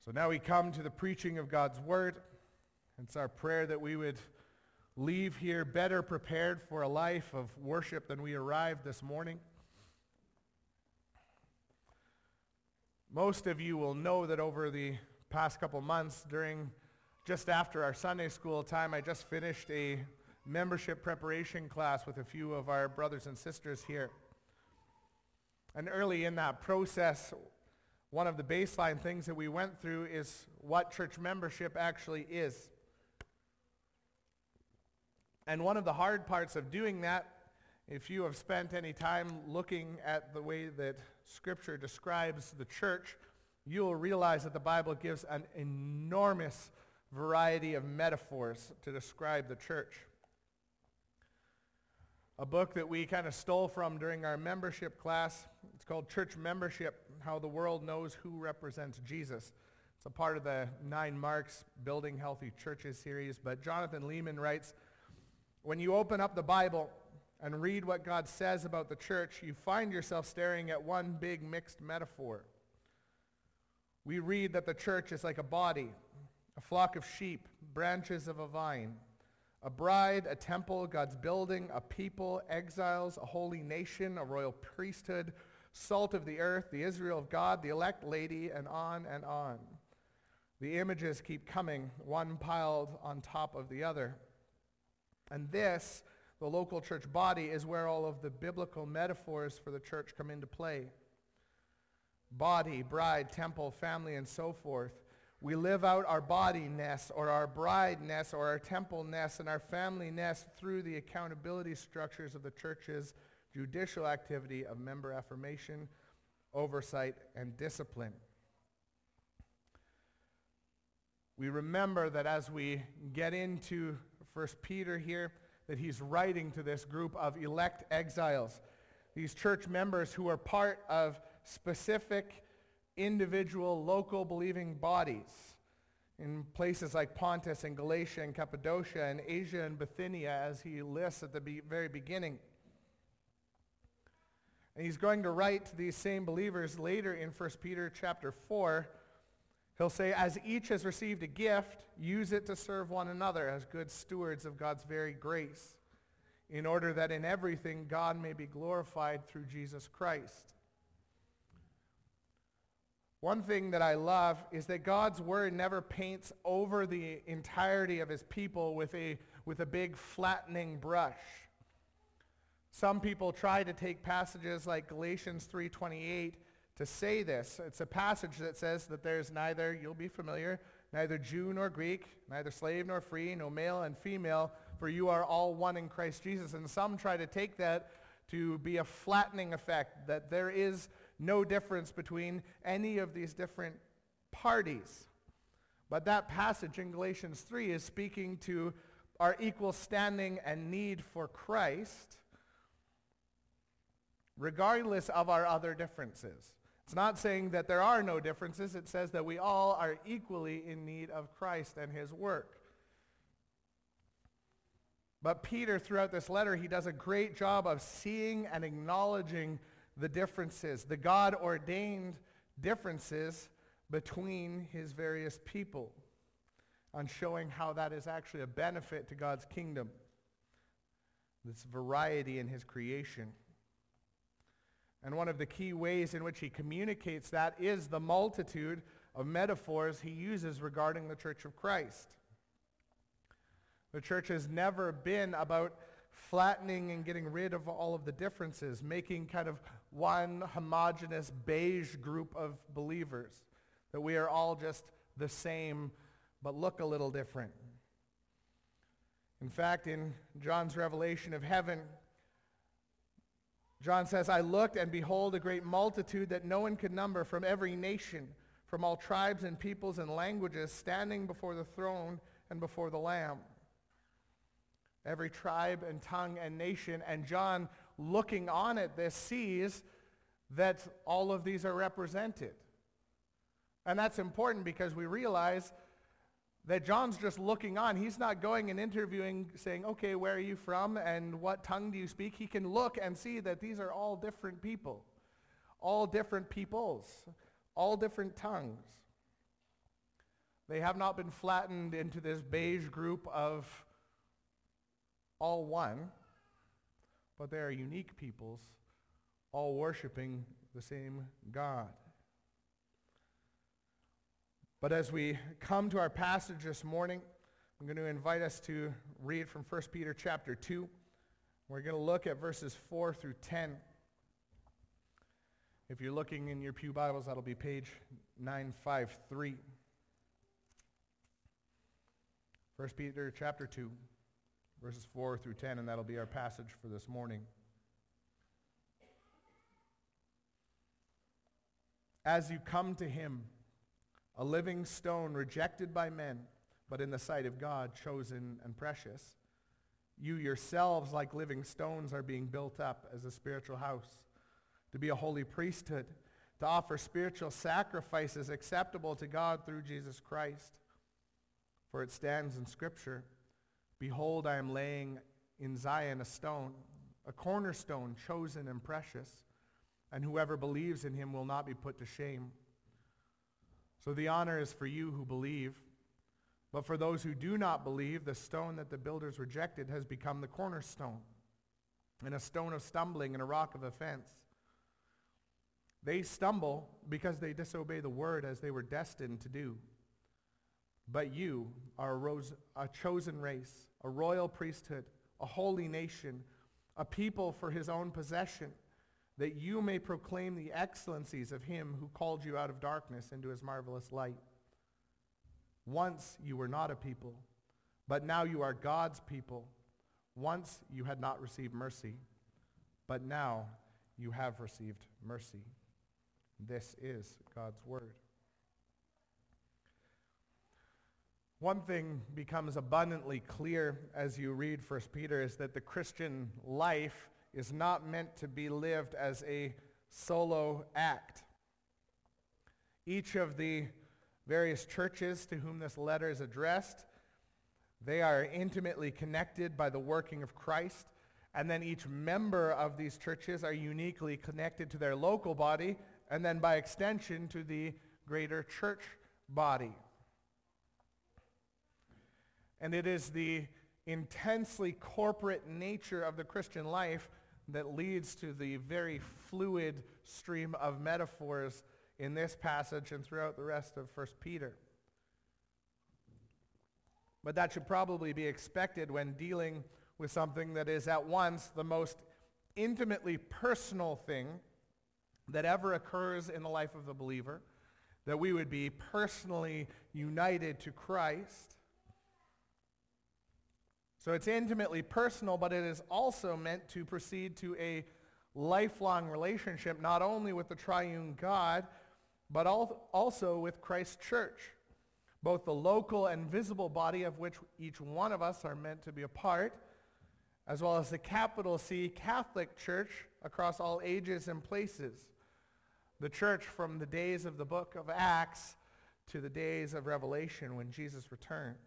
So now we come to the preaching of God's word. It's our prayer that we would leave here better prepared for a life of worship than we arrived this morning. Most of you will know that over the past couple months, just after our Sunday school time, I just finished a membership preparation class with a few of our brothers and sisters here. And early in that process, one of the baseline things that we went through is what church membership actually is. And one of the hard parts of doing that, if you have spent any time looking at the way that Scripture describes the church, you will realize that the Bible gives an enormous variety of metaphors to describe the church. A book that we kind of stole from during our membership class, it's called Church Membership, How the World Knows Who Represents Jesus. It's a part of the 9 Marks Building Healthy Churches series, but Jonathan Leeman writes, when you open up the Bible and read what God says about the church, you find yourself staring at one big mixed metaphor. We read that the church is like a body, a flock of sheep, branches of a vine, a bride, a temple, God's building, a people, exiles, a holy nation, a royal priesthood, salt of the earth, the Israel of God, the elect lady, and on and on. The images keep coming, one piled on top of the other. And this, the local church body, is where all of the biblical metaphors for the church come into play. Body, bride, temple, family, and so forth. We live out our body-ness or our bride-ness or our temple-ness and our family-ness through the accountability structures of the church's judicial activity of member affirmation, oversight, and discipline. We remember that as we get into 1 Peter here, that he's writing to this group of elect exiles, these church members who are part of specific individual local believing bodies in places like Pontus and Galatia and Cappadocia and Asia and Bithynia, as he lists at the very beginning. And he's going to write to these same believers later in 1 Peter chapter 4. He'll say, as each has received a gift, use it to serve one another as good stewards of God's very grace, in order that in everything God may be glorified through Jesus Christ. One thing that I love is that God's word never paints over the entirety of his people with a big flattening brush. Some people try to take passages like Galatians 3:28 to say this. It's a passage that says that there's neither, you'll be familiar, neither Jew nor Greek, neither slave nor free, no male and female, for you are all one in Christ Jesus. And some try to take that to be a flattening effect, that there is no difference between any of these different parties. But that passage in Galatians 3 is speaking to our equal standing and need for Christ, regardless of our other differences. It's not saying that there are no differences. It says that we all are equally in need of Christ and his work. But Peter, throughout this letter, he does a great job of seeing and acknowledging the differences, the God-ordained differences between his various people, on showing how that is actually a benefit to God's kingdom, this variety in his creation. And one of the key ways in which he communicates that is the multitude of metaphors he uses regarding the Church of Christ. The church has never been about flattening and getting rid of all of the differences, making kind of one homogeneous beige group of believers, that we are all just the same but look a little different. In fact, in John's revelation of heaven, John says, I looked and behold a great multitude that no one could number, from every nation, from all tribes and peoples and languages, standing before the throne and before the Lamb. Every tribe and tongue and nation. And John, looking on at this, sees that all of these are represented. And that's important because we realize that John's just looking on. He's not going and interviewing, saying, okay, where are you from and what tongue do you speak? He can look and see that these are all different people, all different peoples, all different tongues. They have not been flattened into this beige group of all one, but they are unique peoples, all worshiping the same God. But as we come to our passage this morning, I'm going to invite us to read from 1 Peter chapter 2. We're going to look at verses 4 through 10. If you're looking in your pew Bibles, that'll be page 953. 1 Peter chapter 2, verses 4 through 10, and that'll be our passage for this morning. As you come to him, a living stone rejected by men, but in the sight of God chosen and precious, you yourselves, like living stones, are being built up as a spiritual house, to be a holy priesthood, to offer spiritual sacrifices acceptable to God through Jesus Christ. For it stands in Scripture, "Behold, I am laying in Zion a stone, a cornerstone chosen and precious, and whoever believes in him will not be put to shame." So the honor is for you who believe. But for those who do not believe, the stone that the builders rejected has become the cornerstone, and a stone of stumbling and a rock of offense. They stumble because they disobey the word as they were destined to do. But you are a chosen race, a royal priesthood, a holy nation, a people for his own possession, that you may proclaim the excellencies of him who called you out of darkness into his marvelous light. Once you were not a people, but now you are God's people. Once you had not received mercy, but now you have received mercy. This is God's word. One thing becomes abundantly clear as you read 1 Peter is that the Christian life is not meant to be lived as a solo act. Each of the various churches to whom this letter is addressed, they are intimately connected by the working of Christ, and then each member of these churches are uniquely connected to their local body, and then by extension to the greater church body. And it is the intensely corporate nature of the Christian life that leads to the very fluid stream of metaphors in this passage and throughout the rest of 1 Peter. But that should probably be expected when dealing with something that is at once the most intimately personal thing that ever occurs in the life of the believer, that we would be personally united to Christ. So it's intimately personal, but it is also meant to proceed to a lifelong relationship, not only with the triune God, but also with Christ's church, both the local and visible body of which each one of us are meant to be a part, as well as the capital C Catholic Church across all ages and places. The church from the days of the book of Acts to the days of Revelation when Jesus returns.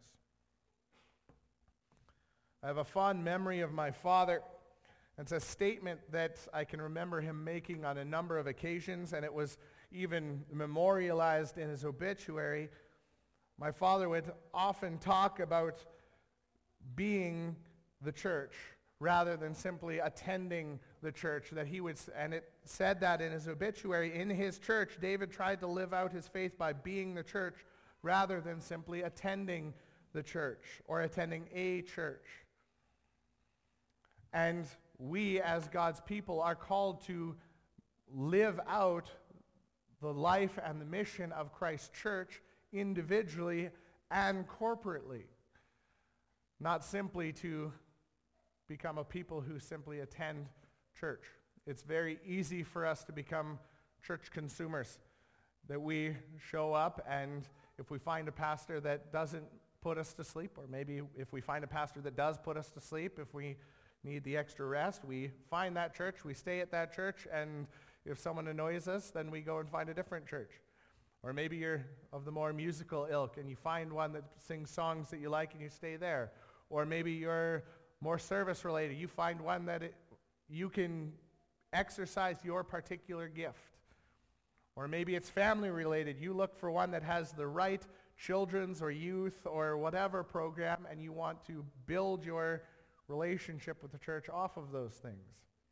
I have a fond memory of my father. It's a statement that I can remember him making on a number of occasions, and it was even memorialized in his obituary. My father would often talk about being the church rather than simply attending the church. And it said that in his obituary, in his church, David tried to live out his faith by being the church rather than simply attending the church or attending a church. And we as God's people are called to live out the life and the mission of Christ's church individually and corporately. Not simply to become a people who simply attend church. It's very easy for us to become church consumers, that we show up and if we find a pastor that doesn't put us to sleep, or maybe if we find a pastor that does put us to sleep, if we need the extra rest, we find that church, we stay at that church, and if someone annoys us, then we go and find a different church. Or maybe you're of the more musical ilk and you find one that sings songs that you like and you stay there. Or maybe you're more service related. You find one that you can exercise your particular gift. Or maybe it's family related. You look for one that has the right children's or youth or whatever program, and you want to build your relationship with the church off of those things.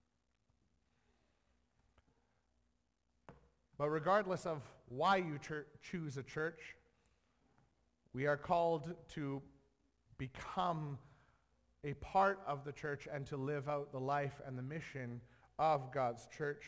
But regardless of why you choose a church, we are called to become a part of the church and to live out the life and the mission of God's church.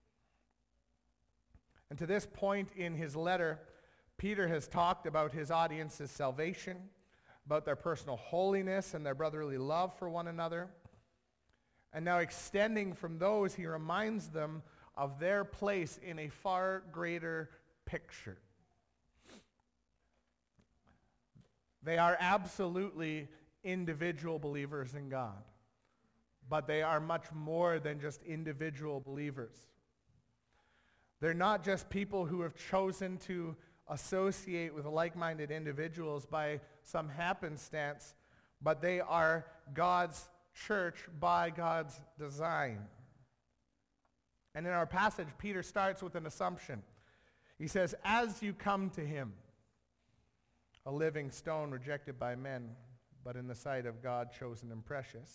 And to this point in his letter, Peter has talked about his audience's salvation, about their personal holiness and their brotherly love for one another. And now extending from those, he reminds them of their place in a far greater picture. They are absolutely individual believers in God, but they are much more than just individual believers. They're not just people who have chosen to associate with like-minded individuals by some happenstance, but they are God's church by God's design. And in our passage, Peter starts with an assumption. He says, as you come to him, a living stone rejected by men, but in the sight of God chosen and precious.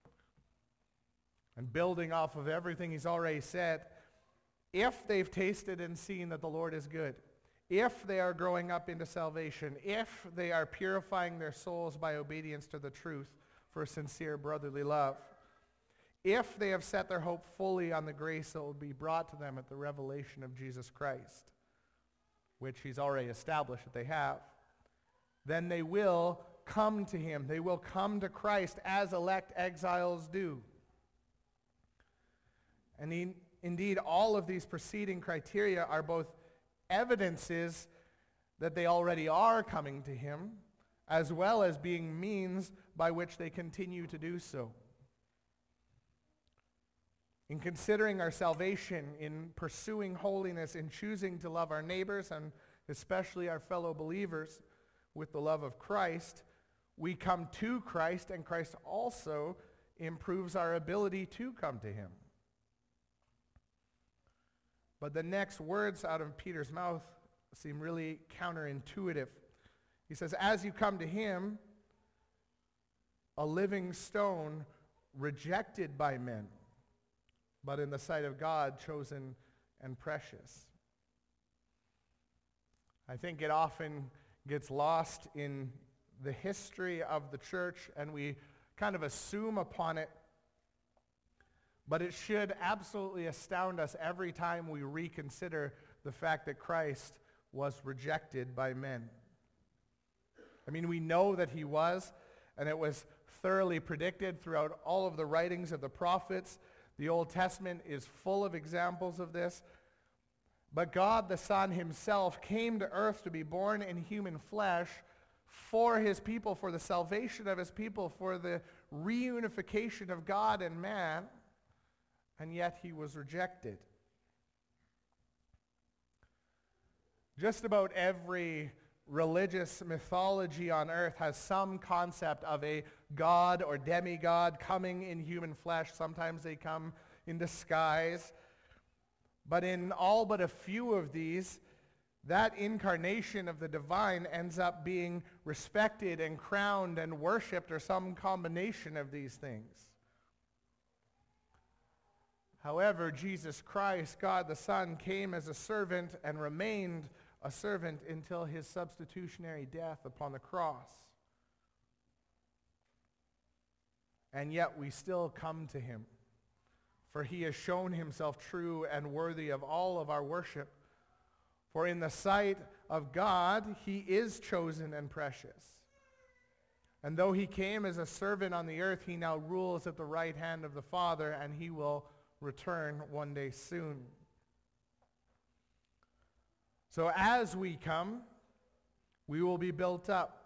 And building off of everything he's already said, if they've tasted and seen that the Lord is good, if they are growing up into salvation, if they are purifying their souls by obedience to the truth for sincere brotherly love, if they have set their hope fully on the grace that will be brought to them at the revelation of Jesus Christ, which he's already established that they have, then they will come to him. They will come to Christ as elect exiles do. And indeed, all of these preceding criteria are both evidences that they already are coming to him, as well as being means by which they continue to do so. In considering our salvation, in pursuing holiness, in choosing to love our neighbors and especially our fellow believers with the love of Christ, we come to Christ, and Christ also improves our ability to come to him. But the next words out of Peter's mouth seem really counterintuitive. He says, as you come to him, a living stone rejected by men, but in the sight of God chosen and precious. I think it often gets lost in the history of the church, and we kind of assume upon it. But it should absolutely astound us every time we reconsider the fact that Christ was rejected by men. I mean, we know that he was, and it was thoroughly predicted throughout all of the writings of the prophets. The Old Testament is full of examples of this. But God the Son himself came to earth to be born in human flesh for his people, for the salvation of his people, for the reunification of God and man, and yet he was rejected. Just about every religious mythology on earth has some concept of a god or demigod coming in human flesh. Sometimes they come in disguise. But in all but a few of these, that incarnation of the divine ends up being respected and crowned and worshipped, or some combination of these things. However, Jesus Christ, God the Son, came as a servant and remained a servant until his substitutionary death upon the cross. And yet we still come to him, for he has shown himself true and worthy of all of our worship. For in the sight of God, he is chosen and precious. And though he came as a servant on the earth, he now rules at the right hand of the Father, and he will return one day soon. So as we come, we will be built up.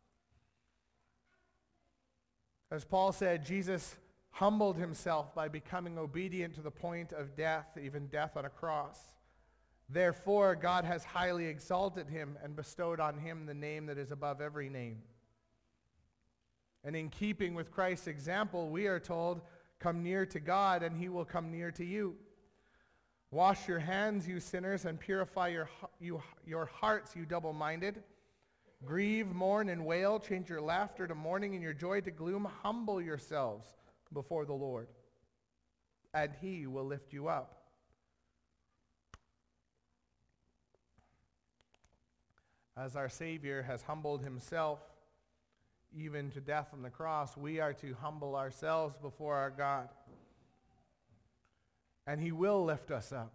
As Paul said, Jesus humbled himself by becoming obedient to the point of death, even death on a cross. Therefore, God has highly exalted him and bestowed on him the name that is above every name. And in keeping with Christ's example, we are told, come near to God and he will come near to you. Wash your hands, you sinners, and purify your hearts, you double-minded. Grieve, mourn, and wail. Change your laughter to mourning and your joy to gloom. Humble yourselves before the Lord, and he will lift you up. As our Savior has humbled himself, even to death on the cross, we are to humble ourselves before our God. And he will lift us up.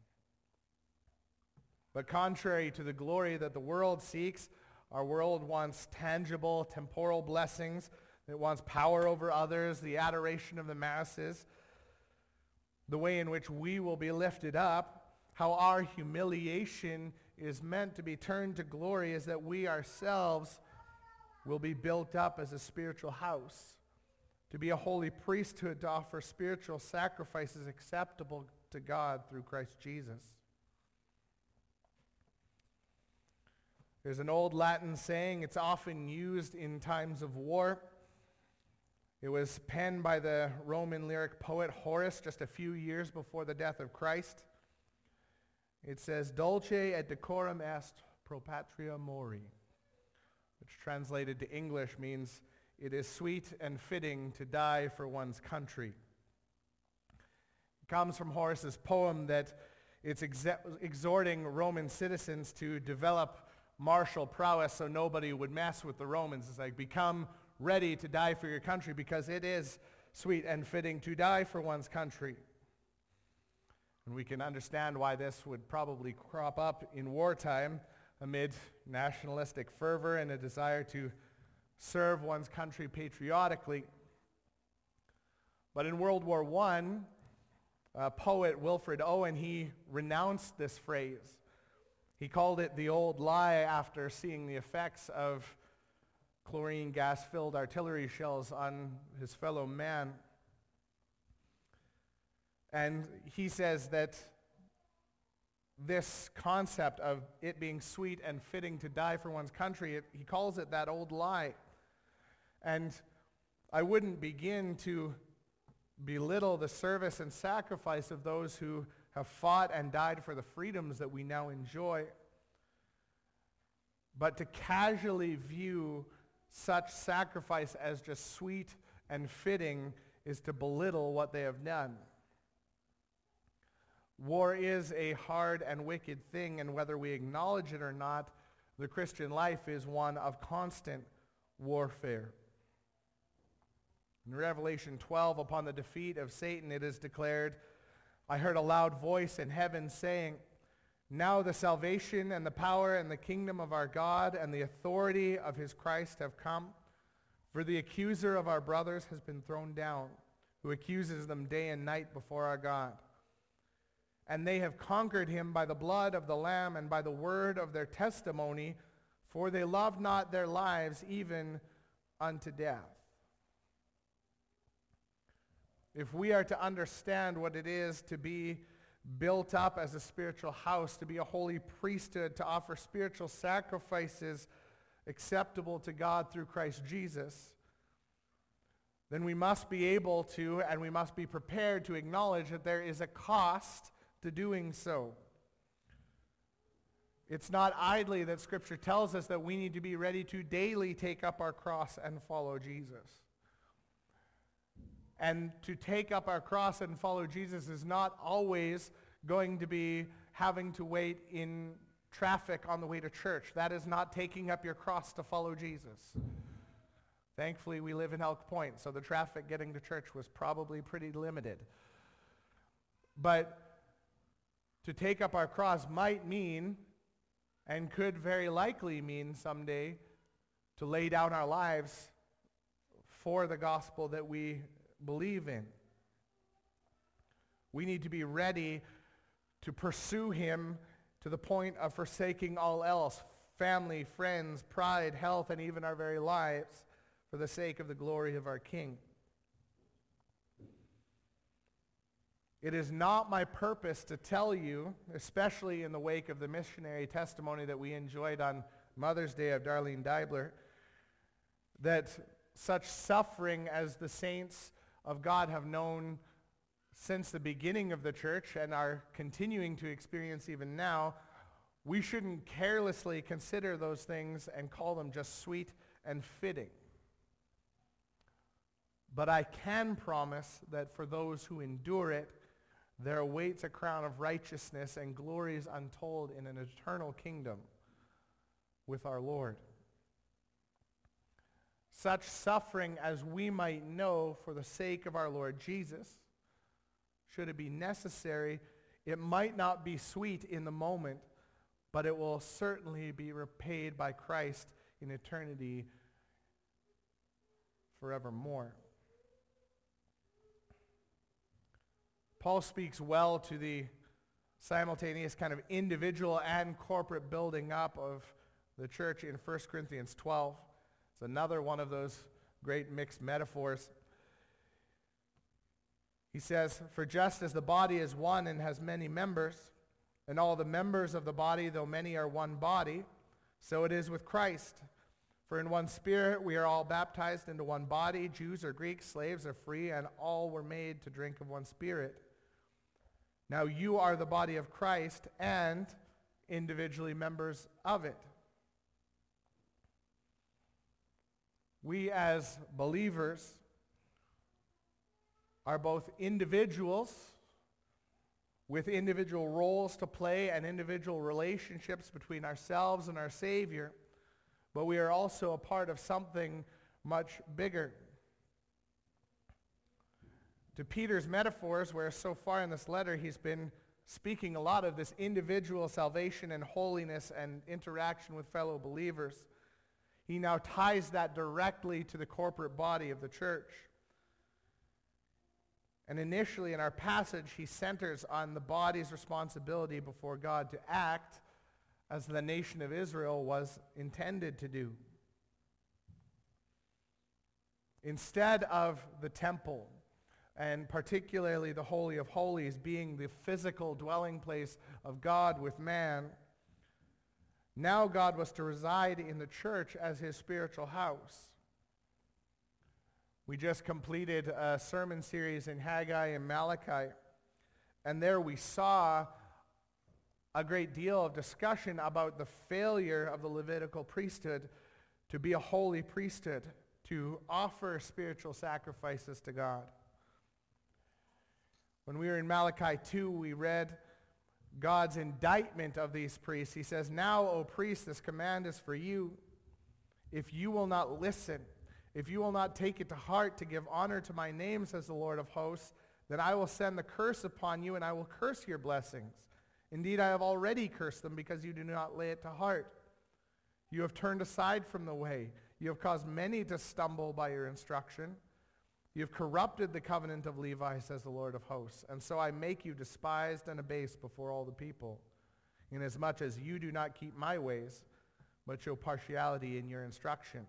But contrary to the glory that the world seeks, our world wants tangible, temporal blessings. It wants power over others, the adoration of the masses. The way in which we will be lifted up, how our humiliation is meant to be turned to glory, is that we ourselves will be built up as a spiritual house, to be a holy priesthood, to offer spiritual sacrifices acceptable to God through Christ Jesus. There's an old Latin saying, it's often used in times of war. It was penned by the Roman lyric poet Horace just a few years before the death of Christ. It says, Dulce et decorum est pro patria mori, which translated to English means, it is sweet and fitting to die for one's country. It comes from Horace's poem that it's exhorting Roman citizens to develop martial prowess so nobody would mess with the Romans. It's like, become ready to die for your country because it is sweet and fitting to die for one's country. And we can understand why this would probably crop up in wartime amid nationalistic fervor and a desire to serve one's country patriotically. But in World War I, poet Wilfred Owen, he renounced this phrase. He called it the old lie after seeing the effects of chlorine gas-filled artillery shells on his fellow man. And he says that this concept of it being sweet and fitting to die for one's country, he calls it that old lie. And I wouldn't begin to belittle the service and sacrifice of those who have fought and died for the freedoms that we now enjoy. But to casually view such sacrifice as just sweet and fitting is to belittle what they have done. War is a hard and wicked thing, and whether we acknowledge it or not, the Christian life is one of constant warfare. In Revelation 12, upon the defeat of Satan, it is declared, I heard a loud voice in heaven saying, now the salvation and the power and the kingdom of our God and the authority of his Christ have come. For the accuser of our brothers has been thrown down, who accuses them day and night before our God. And they have conquered him by the blood of the Lamb and by the word of their testimony, for they loved not their lives even unto death. If we are to understand what it is to be built up as a spiritual house, to be a holy priesthood, to offer spiritual sacrifices acceptable to God through Christ Jesus, then we must be able to, and we must be prepared to acknowledge that there is a cost to doing so. It's not idly that Scripture tells us that we need to be ready to daily take up our cross and follow Jesus. And to take up our cross and follow Jesus is not always going to be having to wait in traffic on the way to church. That is not taking up your cross to follow Jesus. Thankfully, we live in Elk Point, so the traffic getting to church was probably pretty limited. But to take up our cross might mean, and could very likely mean someday, to lay down our lives for the gospel that we believe in. We need to be ready to pursue him to the point of forsaking all else, family, friends, pride, health, and even our very lives, for the sake of the glory of our King. It is not my purpose to tell you, especially in the wake of the missionary testimony that we enjoyed on Mother's Day of Darlene Deibler, that such suffering as the saints of God have known since the beginning of the church and are continuing to experience even now, we shouldn't carelessly consider those things and call them just sweet and fitting. But I can promise that for those who endure it, there awaits a crown of righteousness and glories untold in an eternal kingdom with our Lord. Such suffering as we might know for the sake of our Lord Jesus, should it be necessary, it might not be sweet in the moment, but it will certainly be repaid by Christ in eternity forevermore. Paul speaks well to the simultaneous kind of individual and corporate building up of the church in 1 Corinthians 12. It's another one of those great mixed metaphors. He says, "For just as the body is one and has many members, and all the members of the body, though many, are one body, so it is with Christ. For in one Spirit we are all baptized into one body, Jews or Greeks, slaves or free, and all were made to drink of one Spirit. Now you are the body of Christ and individually members of it." We as believers are both individuals with individual roles to play and individual relationships between ourselves and our Savior, but we are also a part of something much bigger. To Peter's metaphors, where so far in this letter he's been speaking a lot of this individual salvation and holiness and interaction with fellow believers, he now ties that directly to the corporate body of the church. And initially in our passage, he centers on the body's responsibility before God to act as the nation of Israel was intended to do. Instead of the temple, and particularly the Holy of Holies being the physical dwelling place of God with man, now God was to reside in the church as his spiritual house. We just completed a sermon series in Haggai and Malachi, and there we saw a great deal of discussion about the failure of the Levitical priesthood to be a holy priesthood, to offer spiritual sacrifices to God. When we were in Malachi 2, we read God's indictment of these priests. He says, "Now, O priests, this command is for you. If you will not listen, if you will not take it to heart to give honor to my name, says the Lord of hosts, then I will send the curse upon you, and I will curse your blessings. Indeed, I have already cursed them because you do not lay it to heart. You have turned aside from the way. You have caused many to stumble by your instruction. You have corrupted the covenant of Levi, says the Lord of hosts. And so I make you despised and abased before all the people, inasmuch as you do not keep my ways, but show partiality in your instruction."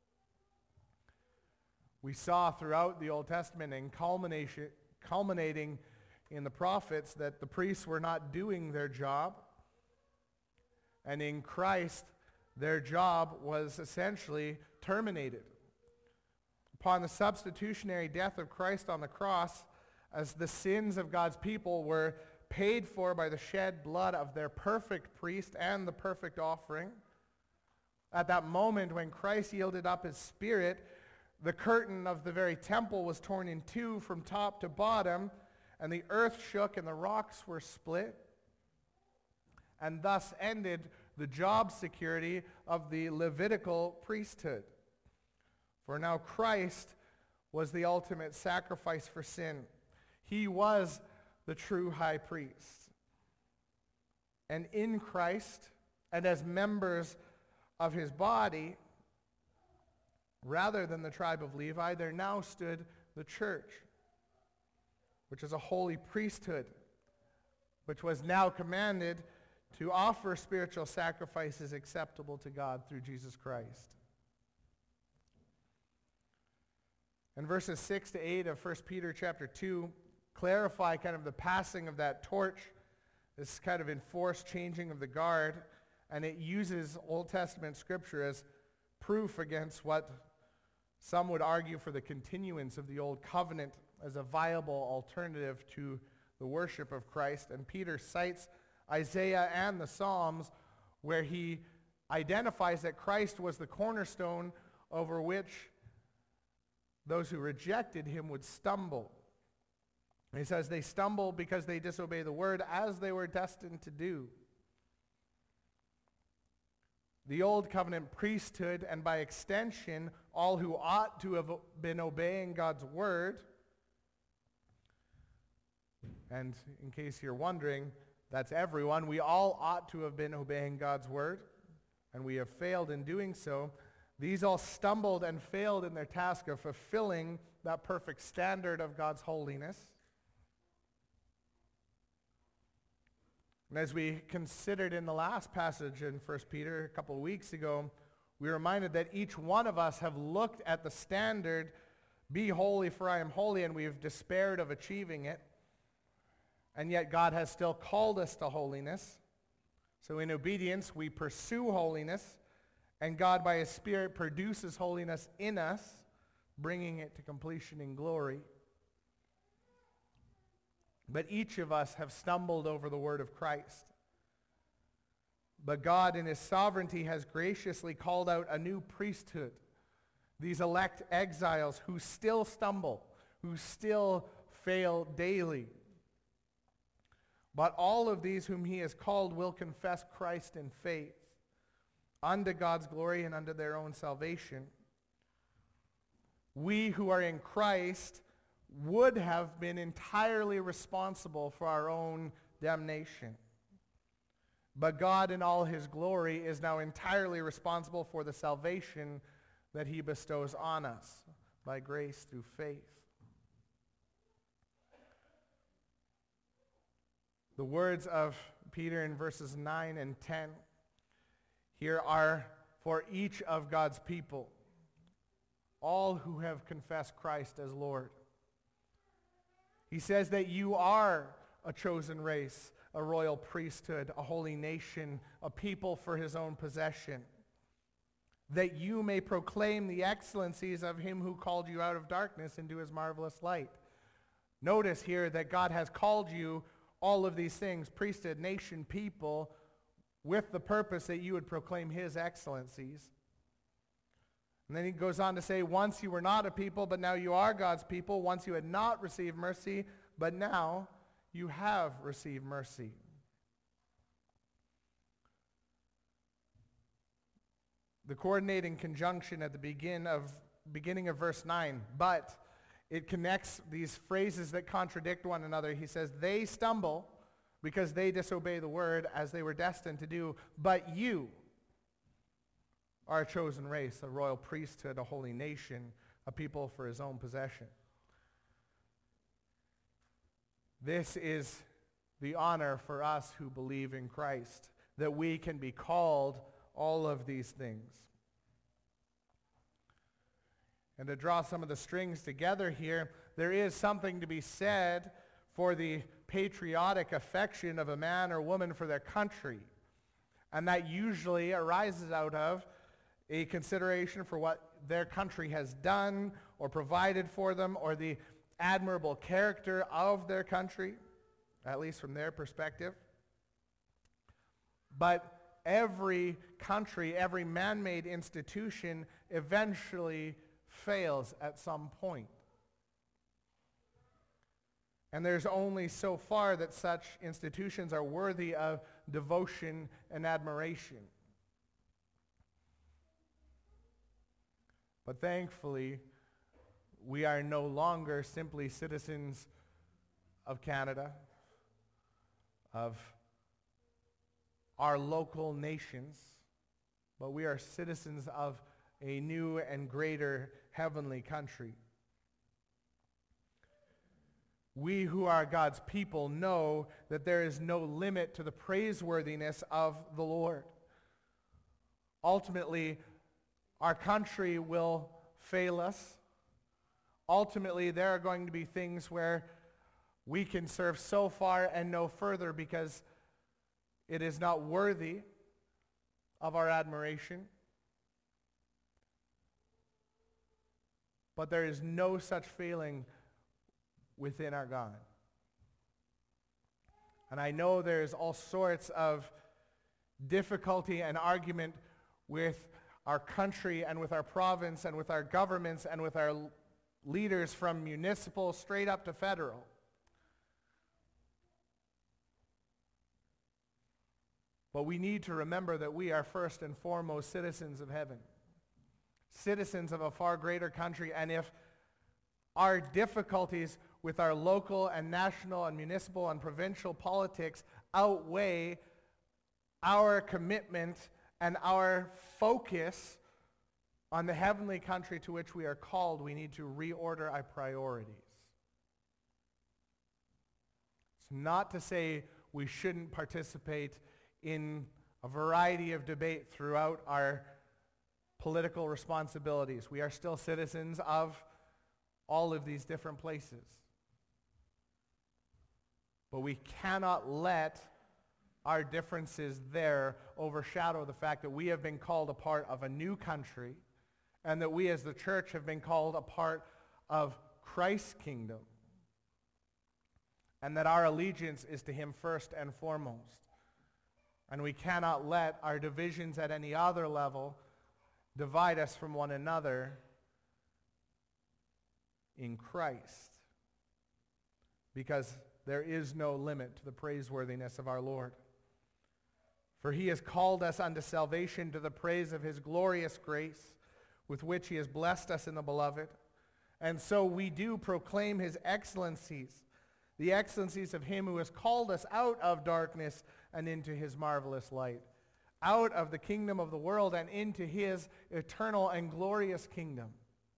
We saw throughout the Old Testament and culminating in the prophets that the priests were not doing their job. And in Christ, their job was essentially terminated. Upon the substitutionary death of Christ on the cross, as the sins of God's people were paid for by the shed blood of their perfect priest and the perfect offering, at that moment when Christ yielded up his spirit, the curtain of the very temple was torn in two from top to bottom, and the earth shook and the rocks were split, and thus ended the job security of the Levitical priesthood. For now Christ was the ultimate sacrifice for sin. He was the true high priest. And in Christ, and as members of his body, rather than the tribe of Levi, there now stood the church, which is a holy priesthood, which was now commanded to offer spiritual sacrifices acceptable to God through Jesus Christ. And verses 6 to 8 of 1 Peter chapter 2 clarify kind of the passing of that torch, this kind of enforced changing of the guard, and it uses Old Testament scripture as proof against what some would argue for the continuance of the old covenant as a viable alternative to the worship of Christ. And Peter cites Isaiah and the Psalms where he identifies that Christ was the cornerstone over which those who rejected him would stumble. And he says they stumble because they disobey the word as they were destined to do. The old covenant priesthood, and by extension, all who ought to have been obeying God's word, and in case you're wondering, that's everyone. We all ought to have been obeying God's word, and we have failed in doing so. These all stumbled and failed in their task of fulfilling that perfect standard of God's holiness. And as we considered in the last passage in 1 Peter a couple of weeks ago, we were reminded that each one of us have looked at the standard, be holy for I am holy, and we have despaired of achieving it. And yet God has still called us to holiness. So in obedience, we pursue holiness, and God by his Spirit produces holiness in us, bringing it to completion in glory. But each of us have stumbled over the word of Christ. But God in his sovereignty has graciously called out a new priesthood, these elect exiles who still stumble, who still fail daily. But all of these whom he has called will confess Christ in faith, unto God's glory and unto their own salvation. We who are in Christ would have been entirely responsible for our own damnation. But God in all his glory is now entirely responsible for the salvation that he bestows on us by grace through faith. The words of Peter in verses 9 and 10 here are for each of God's people, all who have confessed Christ as Lord. He says that you are a chosen race, a royal priesthood, a holy nation, a people for his own possession, that you may proclaim the excellencies of him who called you out of darkness into his marvelous light. Notice here that God has called you all of these things, priesthood, nation, people, with the purpose that you would proclaim his excellencies. And then he goes on to say, once you were not a people, but now you are God's people. Once you had not received mercy, but now you have received mercy. The coordinating conjunction at the beginning of verse 9, but it connects these phrases that contradict one another. He says, they stumble because they disobey the word as they were destined to do, but you are a chosen race, a royal priesthood, a holy nation, a people for his own possession. This is the honor for us who believe in Christ, that we can be called all of these things. And to draw some of the strings together here, there is something to be said for the patriotic affection of a man or woman for their country. And that usually arises out of a consideration for what their country has done or provided for them, or the admirable character of their country, at least from their perspective. But every country, every man-made institution eventually fails at some point. And there's only so far that such institutions are worthy of devotion and admiration. But thankfully, we are no longer simply citizens of Canada, of our local nations, but we are citizens of a new and greater heavenly country. We who are God's people know that there is no limit to the praiseworthiness of the Lord. Ultimately, our country will fail us. Ultimately, there are going to be things where we can serve so far and no further because it is not worthy of our admiration. But there is no such failing within our God. And I know there's all sorts of difficulty and argument with our country and with our province and with our governments and with our leaders from municipal straight up to federal. But we need to remember that we are first and foremost citizens of heaven, citizens of a far greater country, and if our difficulties with our local and national and municipal and provincial politics outweigh our commitment and our focus on the heavenly country to which we are called, we need to reorder our priorities. It's not to say we shouldn't participate in a variety of debate throughout our political responsibilities. We are still citizens of all of these different places. But we cannot let our differences there overshadow the fact that we have been called a part of a new country and that we as the church have been called a part of Christ's kingdom and that our allegiance is to him first and foremost. And we cannot let our divisions at any other level divide us from one another in Christ, because there is no limit to the praiseworthiness of our Lord. For he has called us unto salvation to the praise of his glorious grace, with which he has blessed us in the beloved. And so we do proclaim his excellencies, the excellencies of him who has called us out of darkness and into his marvelous light, out of the kingdom of the world and into his eternal and glorious kingdom.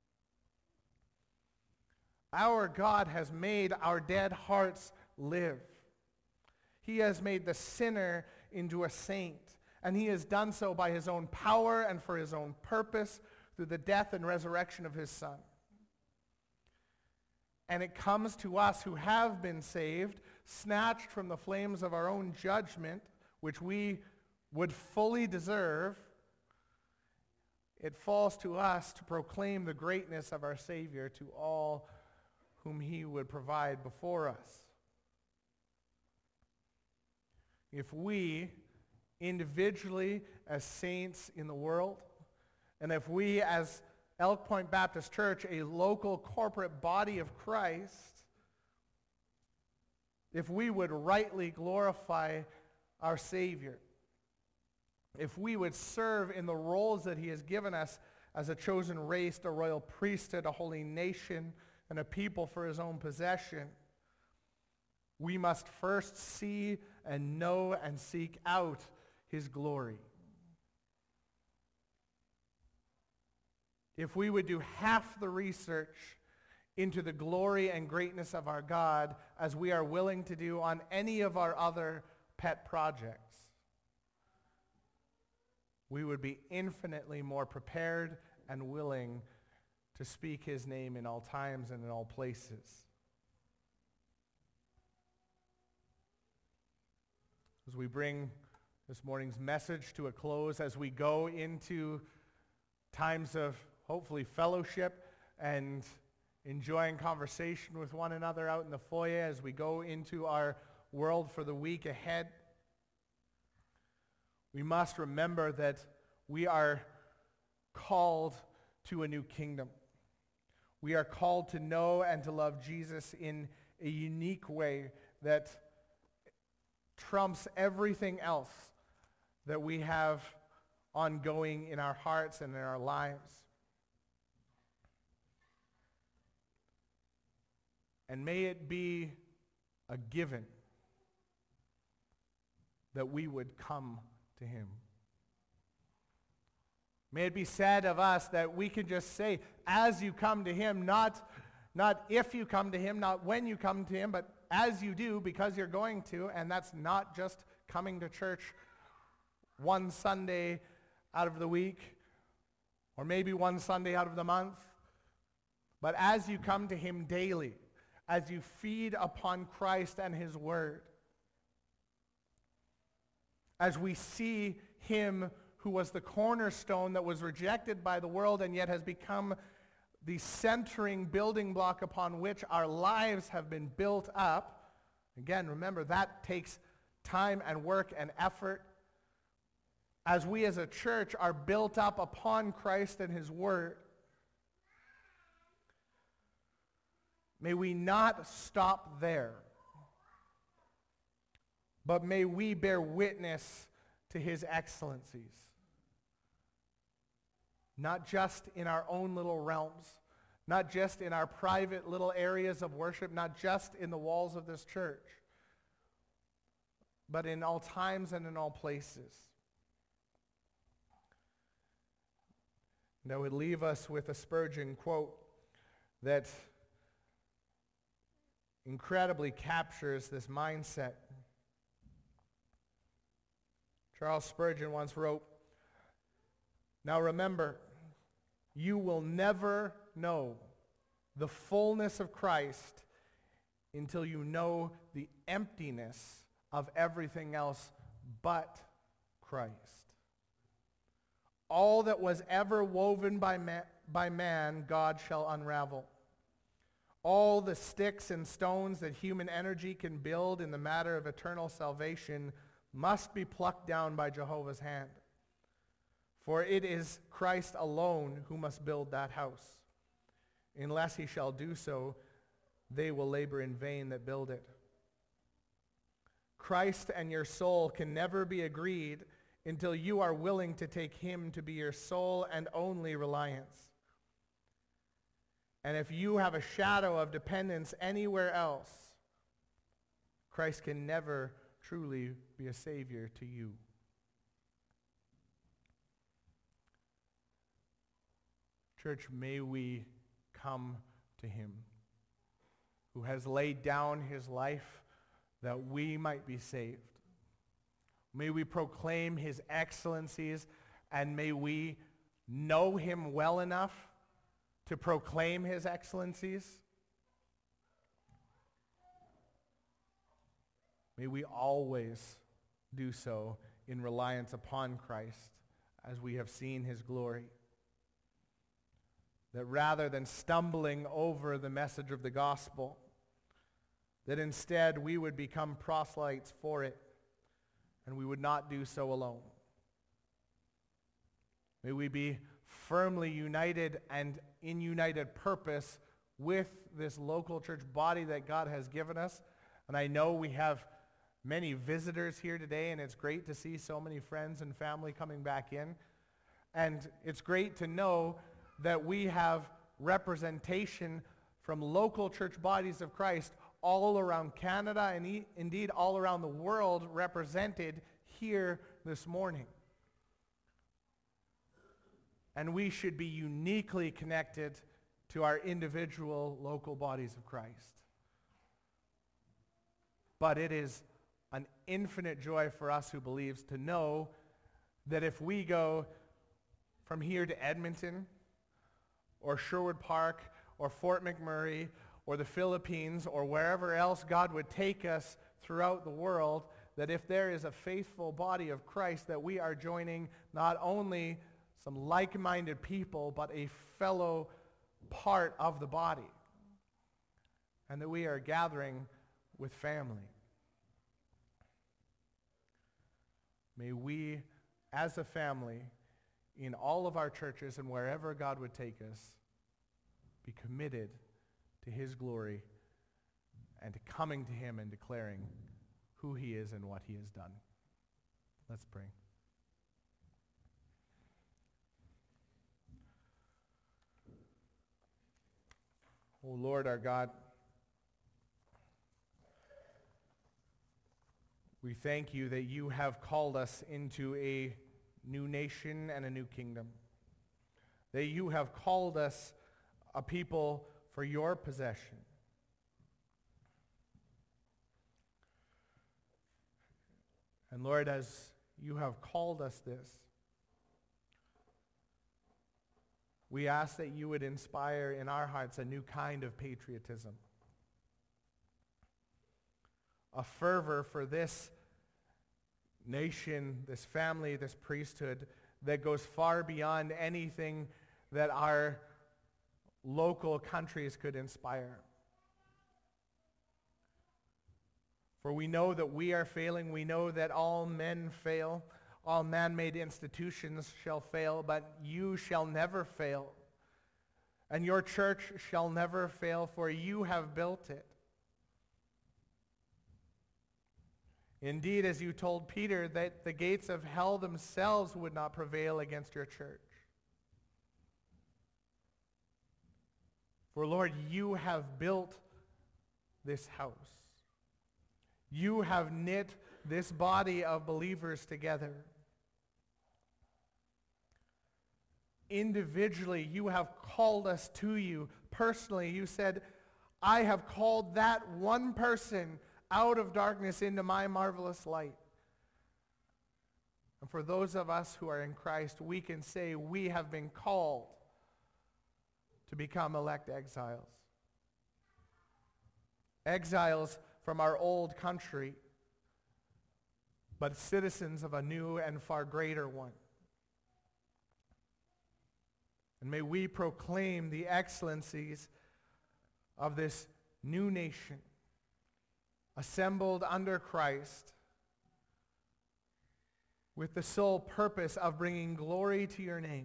Our God has made our dead hearts live. He has made the sinner into a saint, and he has done so by his own power and for his own purpose through the death and resurrection of his Son. And it comes to us who have been saved, snatched from the flames of our own judgment, which we would fully deserve. It falls to us to proclaim the greatness of our Savior to all whom he would provide before us. If we, individually as saints in the world, and if we as Elk Point Baptist Church, a local corporate body of Christ, if we would rightly glorify our Savior, if we would serve in the roles that he has given us as a chosen race, a royal priesthood, a holy nation, and a people for his own possession, we must first see and know and seek out his glory. If we would do half the research into the glory and greatness of our God as we are willing to do on any of our other pet projects, we would be infinitely more prepared and willing to speak his name in all times and in all places. As we bring this morning's message to a close, as we go into times of hopefully fellowship and enjoying conversation with one another out in the foyer, as we go into our world for the week ahead, we must remember that we are called to a new kingdom. We are called to know and to love Jesus in a unique way that trumps everything else that we have ongoing in our hearts and in our lives. And may it be a given that we would come to him. May it be said of us that we can just say, as you come to him, not if you come to him, not when you come to him, but as you do, because you're going to, and that's not just coming to church one Sunday out of the week, or maybe one Sunday out of the month, but as you come to him daily, as you feed upon Christ and his word, as we see him who was the cornerstone that was rejected by the world and yet has become the centering building block upon which our lives have been built up. Again, remember, that takes time and work and effort. As we as a church are built up upon Christ and his word, may we not stop there, but may we bear witness to his excellencies. Not just in our own little realms, not just in our private little areas of worship, not just in the walls of this church, but in all times and in all places. And I would leave us with a Spurgeon quote that incredibly captures this mindset. Charles Spurgeon once wrote, "Now remember, you will never know the fullness of Christ until you know the emptiness of everything else but Christ. All that was ever woven by man, God shall unravel. All the sticks and stones that human energy can build in the matter of eternal salvation must be plucked down by Jehovah's hand. For it is Christ alone who must build that house. Unless he shall do so, they will labor in vain that build it. Christ and your soul can never be agreed until you are willing to take him to be your sole and only reliance. And if you have a shadow of dependence anywhere else, Christ can never truly be a Savior to you." Church, may we come to him who has laid down his life that we might be saved. May we proclaim his excellencies, and may we know him well enough to proclaim his excellencies. May we always do so in reliance upon Christ as we have seen his glory. That rather than stumbling over the message of the gospel, that instead we would become proselytes for it, and we would not do so alone. May we be firmly united and in united purpose with this local church body that God has given us. And I know we have many visitors here today, and it's great to see so many friends and family coming back in. And it's great to know that we have representation from local church bodies of Christ all around Canada and indeed all around the world represented here this morning. And we should be uniquely connected to our individual local bodies of Christ. But it is an infinite joy for us who believes to know that if we go from here to Edmonton or Sherwood Park or Fort McMurray or the Philippines or wherever else God would take us throughout the world, that if there is a faithful body of Christ, that we are joining not only some like-minded people, but a fellow part of the body, and that we are gathering with family. May we, as a family, in all of our churches and wherever God would take us, be committed to his glory and to coming to him and declaring who he is and what he has done. Let's pray. O Lord our God, we thank you that you have called us into a new nation and a new kingdom. That you have called us a people for your possession. And Lord, as you have called us this, we ask that you would inspire in our hearts a new kind of patriotism. A fervor for this nation, this family, this priesthood that goes far beyond anything that our local countries could inspire. For we know that we are failing. We know that all men fail. All man-made institutions shall fail, but you shall never fail. And your church shall never fail, for you have built it. Indeed, as you told Peter, that the gates of hell themselves would not prevail against your church. For Lord, you have built this house. You have knit this body of believers together. Individually, you have called us to you. Personally, you said, I have called that one person out of darkness into my marvelous light. And for those of us who are in Christ, we can say we have been called to become elect exiles. Exiles from our old country, but citizens of a new and far greater one. And may we proclaim the excellencies of this new nation, assembled under Christ, with the sole purpose of bringing glory to your name.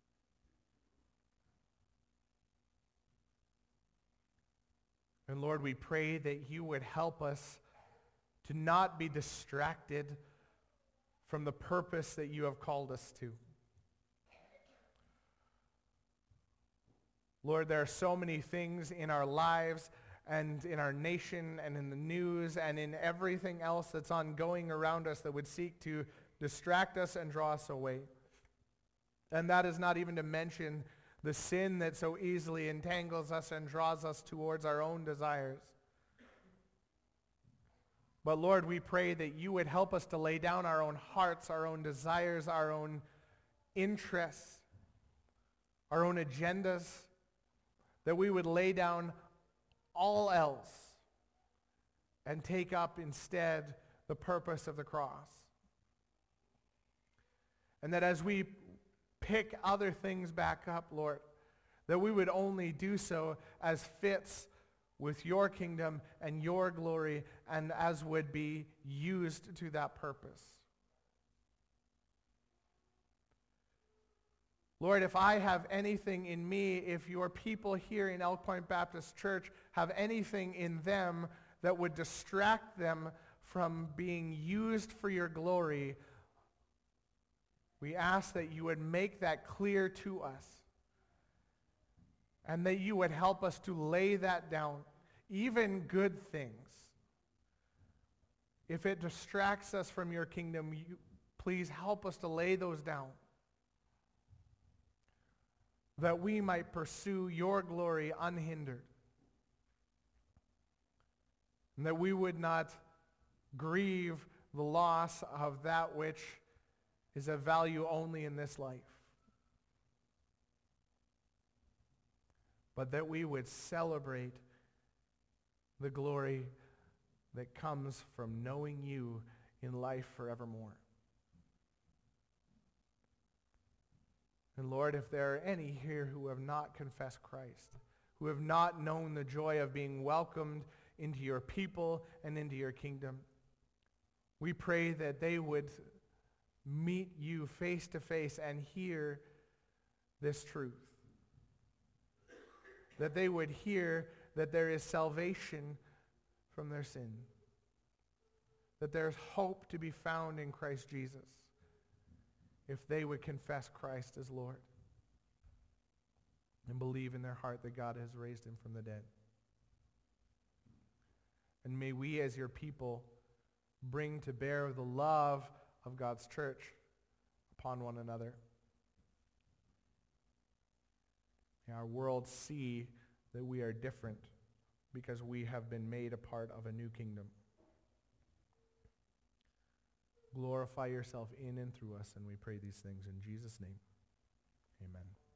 And Lord, we pray that you would help us to not be distracted from the purpose that you have called us to. Lord, there are so many things in our lives and in our nation and in the news and in everything else that's ongoing around us that would seek to distract us and draw us away. And that is not even to mention the sin that so easily entangles us and draws us towards our own desires. But Lord, we pray that you would help us to lay down our own hearts, our own desires, our own interests, our own agendas, that we would lay down all else and take up instead the purpose of the cross. And that as we pick other things back up, Lord, that we would only do so as fits with your kingdom and your glory and as would be used to that purpose. Lord, if I have anything in me, if your people here in Elk Point Baptist Church have anything in them that would distract them from being used for your glory, we ask that you would make that clear to us and that you would help us to lay that down, even good things. If it distracts us from your kingdom, please help us to lay those down, that we might pursue your glory unhindered, and that we would not grieve the loss of that which is of value only in this life, but that we would celebrate the glory that comes from knowing you in life forevermore. And Lord, if there are any here who have not confessed Christ, who have not known the joy of being welcomed into your people and into your kingdom, we pray that they would meet you face to face and hear this truth. That they would hear that there is salvation from their sin. That there's hope to be found in Christ Jesus if they would confess Christ as Lord and believe in their heart that God has raised him from the dead. And may we as your people bring to bear the love of God's church upon one another. May our world see that we are different because we have been made a part of a new kingdom. Glorify yourself in and through us, and we pray these things in Jesus' name. Amen.